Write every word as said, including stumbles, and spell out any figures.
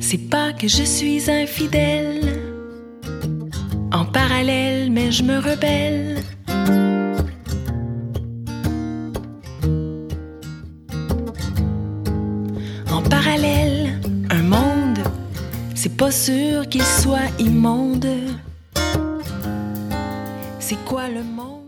C'est pas que je suis infidèle, en parallèle, mais je me rebelle. En parallèle, un monde, c'est pas sûr qu'il soit immonde. C'est quoi le monde?